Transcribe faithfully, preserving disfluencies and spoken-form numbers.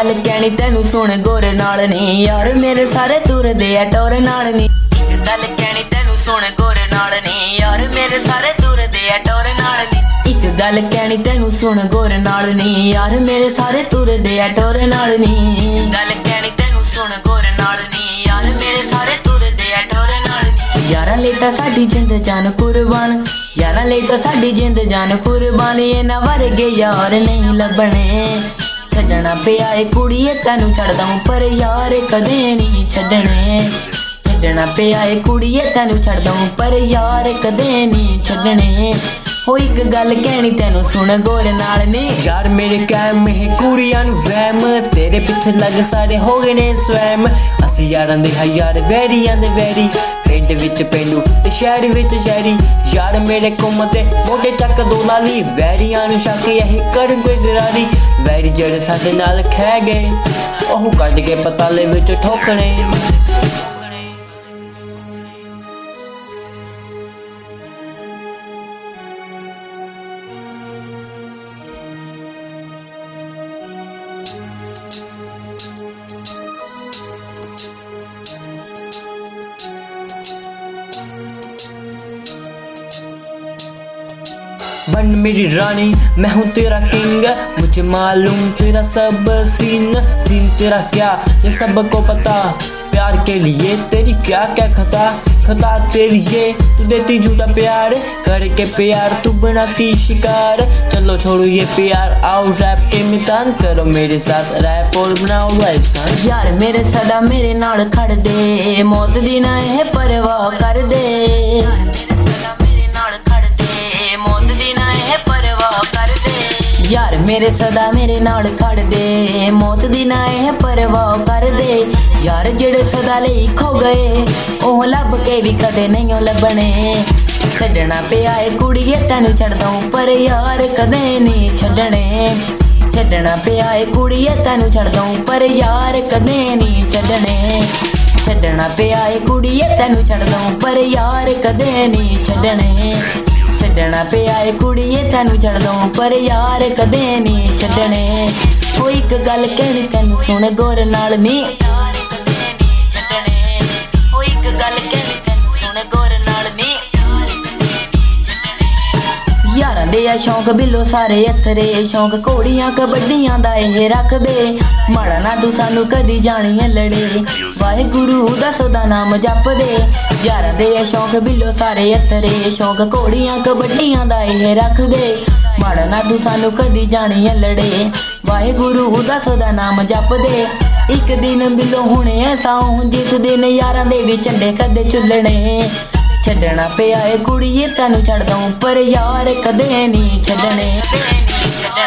गल कहनी तेनू सुन गोर नाल नी यार मेरे सारे तुरदे आ टोर नाल नी। इक गल कहनी तेनू सुन गोर नाल नी यार मेरे सारे तुरदे आ टोर नाल नी। इक गल कहनी तेनू सुन गोर नाल नी यार मेरे सारे तुरदे आ टोर नाल नी। गल कहनी तेनू सुन गोर नाल नी यार मेरे सारे तुरदे आ टोर नाल नी। यारां ले तां साडी जिंद जान कुर्बान यारां ले तां साडी जिंद जान कुर्बान इन्हां वर्गे यार नहीं लभणे। छड्डना पिया ए कुड़िए तैनू छड्ड दूं पर यार कदे नहीं छड्डने। छड्डना पिया ए कुड़िए तैनू छड्ड दूं पर यार कदे नहीं छड्डने। हो इक गल कहनी तेनू सुन गोर नाल नी यार मेरे कैम है कुड़ियां नू वहम तेरे पिछे लग सारे हो गए ने स्वैम। असी यारां दे हां यार वैरियां दे वैरी पिंड विच पेंडू ते शहर विच शहरी। यार मेरे घुमदे मोटे चक दो लाली वैरियां नू शक यही कर कोई गरारी। वैरी जेड़े साडे नाल खै गए ओह कढ के पताले विच ठोकणे। बन मेरी रानी मैं हूँ तेरा किंग मुझे मालूम तेरा सब सीन सीन तेरा क्या ये सबको पता। प्यार के लिए तेरी क्या क्या खता खता तेरी ये तू देती झूठा प्यार करके प्यार तू बनाती शिकार। चलो छोड़ो ये प्यार आओ रैप के मैदान करो मेरे साथ रैप और बनाओ लाइफ सन। यार मेरे सदा मेरे नाल खड़ दे मौत दी ना है परवाह कर दे। यार मेरे सदा मेरे नाल खड़ दे मौत दी ना है परवाह कर दे। यार जेड़े सदा लई खो गए ओह लब के भी कदे नहीं लभणे। छड्डना पिया ए कुड़िए तैनू छड्ड दूं पर यार कदे नहीं छड्डने। छड्डना पिया ए कुड़िए तैनू छड्ड दूं पर यार कदे नहीं छड्डने। छड्डना पिया ए कुड़िए तैनू छड्ड दूं पर यार कदे नहीं छड्डने। छड्डना पिया ए कुड़िए तैनू छड्ड दूं पर यार कदे नहीं छड्डने। ओ इक गल कहनी तैनू सुन गोर नाल नी यार कदे नहीं छड्डने। ओ इक गल कहनी तैनू सुन गोर नाल नी यार कदे नहीं छड्डने। यारां दे आ शौक बिलो सारे अथरे शौक घोड़ियां कबड्डियां दा एह रखदे। माड़ा ना तू सानू कदी जानिए लड़े वाहेगुरू दा सदा नाम जपदे। यारां दे आ शौक बिलो सारे अथरे शौक घोड़ियां कबड्डियां दा एह रखदे। माड़ा ना तू सानू कदी जानिए लड़े वाहेगुरू दा सदा नाम जपदे। इक दिन बिलो हुणे साऊं जिस दिन यारां दे भी झंडे कदे झुलणे। छड्डना पिया ए कुड़िए तैनू छड्ड दूं पर यार कदे नहीं छड्डने।